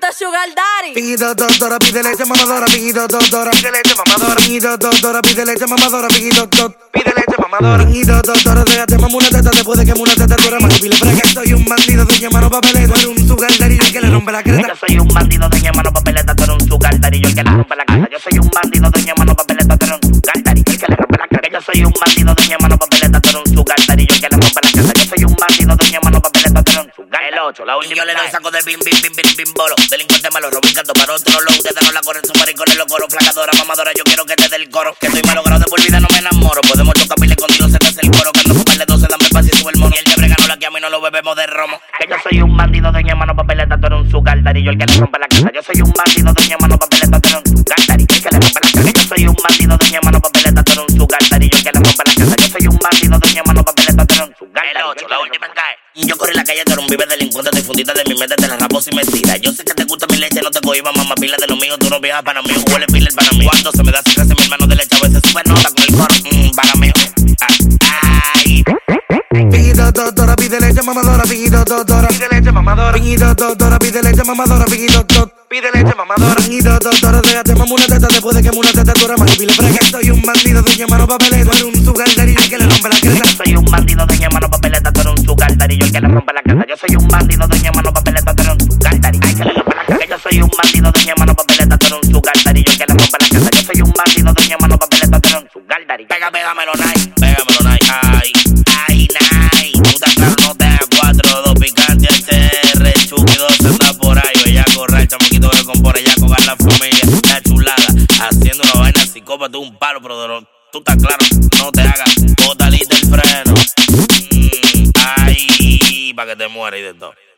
gusta Sugar Daddy. Piguito, doctora, pide leche mamadora. Piguito, doctora, pide leche mamadora. Piguito, doctora, pide leche mamadora. Piguito, pide leche mamadora. Piguito, doctora, déjate mamá una teta. Después de que una teta tú eres más pile frega. Soy un bandido de mano papeleta. Tú eres un Sugar Daddy el que le rompe la creta. Yo soy un bandido de mano papeleta. Tú eres un Sugar Daddy el que le rompe la creta. Yo soy un bandido de mano papeleta. Tú eres un Sugar Daddy el que le rompe la creta. Yo soy un bandido de mano papeleta. Tú eres un Sugar Daddy el que le rompe la creta. Yo soy un bandido de mano papeleta. Tú eres un Sugar. El 8, la última. Yo le doy saco de bim bolo. Delincuente malo, robin canto para otro low. Ustedes no la corren, su maricones los coros. Flacadora, mamadora, yo quiero que te dé el coro. Que estoy malogrado de por vida, no me enamoro. Podemos chocar pile contigo, se te hace el coro. Que ando con de 12, dame paz y sube el mono. Y el de bregano la que a mí no lo bebemos de romo. Que yo soy un bandido de mano papeleta. Tú eres un Sugar Daddy, yo el que le rompe la casa. Yo soy un bandido de mano papeleta. Tú eres un Sugar Daddy, el que le rompe la casa. Yo soy un bandido de mano papeleta. Tú eres un Sugar Daddy, yo el que le rompe la casa. Yo soy un bandido de mano papeleta. Tú eres un Sugar Daddy. El 8, la última cae. Yo corrí la calle, tú eres un vive delincuente, te fundiste de mi mente, te la rapo sin mentira. Yo sé que te gusta mi leche, no te cohiba, mamá, pila de lo mío, tú no viajas para mí, huele pila el para mí. Cuando se me da se crece mi hermano de leche, a veces sube nota con el coro, para mí. Ay. Piguito, doctora, pide leche mamadora. Piguito, doctora, pide leche mamadora. Piguito, doctora, pide leche mamadora. Piguito, pide leche mamadora. Piguito, doctora, déjate mamá una teta. Después de que una teta tú eres más pile frega. Soy un bandido de mano papeleta. Tú eres un Sugar Daddy el que le rompe la creta. Yo soy un bandido de mano papeleta. Tú eres un Sugar Daddy, yo el que le rompe la casa. Yo soy un bandido de mano papeleta. Tú eres un Sugar Daddy, ay, que le rompe la casa. Yo soy un bandido de mano papeleta. Tú eres un Sugar Daddy, yo el que le rompe la casa. Yo soy un bandido de mano papeleta. Tú eres un Sugar Daddy. Pégamelo, night. Pégamelo, night. Ay, night. Tú estás claro, no te hagas 4, 2 picantes, TR, Chucky, 2 anda por ahí. Bella corra, el chamaquito que compone ya con la familia. La chulada, haciendo una vaina psicópata, un palo, pero tú estás claro, no te hagas. Bota lista el freno. Ay, pa' que te mueras y de todo.